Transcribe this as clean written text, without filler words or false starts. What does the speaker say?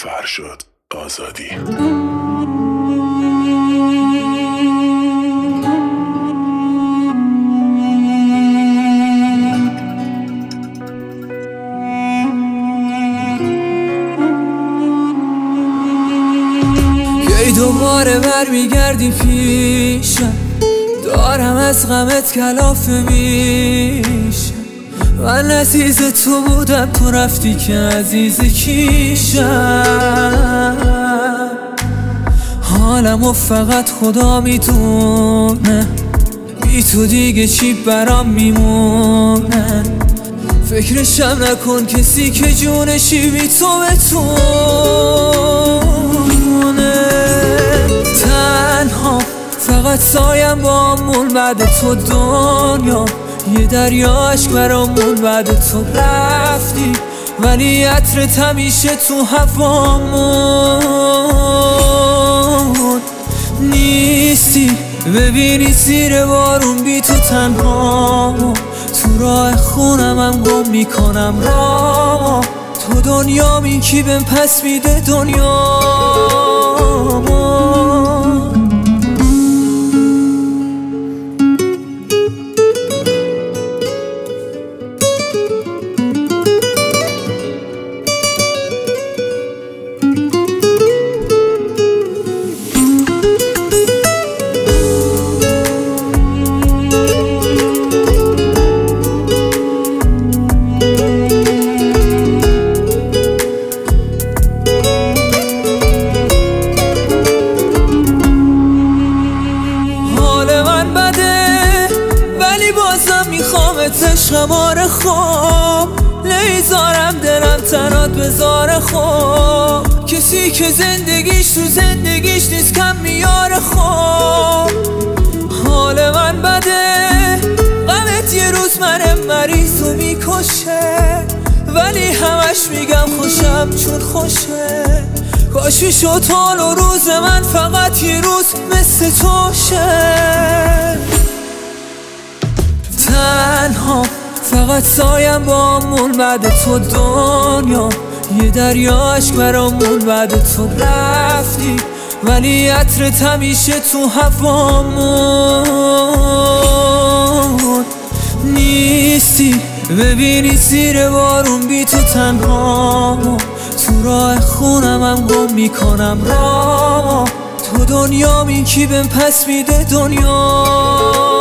فرشاد آزادی. کی دوباره برمیگردی پیشم، دارم از غمت کلافه میشم. من عزیز تو بودم، تو رفتی که عزیز کیشم. حالمو فقط خدا میدونه، بی تو دیگه چی برام میمونه. فکرشم نکن کسی که جونشی بی تو بتونه. تنها فقط سایم بامون، بعد تو دنیا یه دریا عشق برامون. بعد تو رفتی ولی عطرت همیشه تو هوامون نیستی. ببینی زیر بارون بی تو تنها، تو راه خونم گم میکنم راه. تو دنیامی کی بهم پس میده دنیامو. عشقم آره خوب نمیذارم دلم تنات بذاره. خوب کسی که زندگیش تو زندگیش نیست کم میاره. خوب حال من بده، غمت یه روز من مریضو میکشه، ولی همش میگم خوشم چون خوشه. کاش میشد حال و روز من فقط یه روز مثل توشه. تنها فقط سایم بامون، بعد تو دنیا یه دریا عشق برامون. بعد تو رفتی ولی عطرت همیشه تو هوامون نیستی. ببینی زیر بارون بی تو تنها، تو راه خونم گم میکنم راه. تو دنیامی کی بهم پس میده دنیا.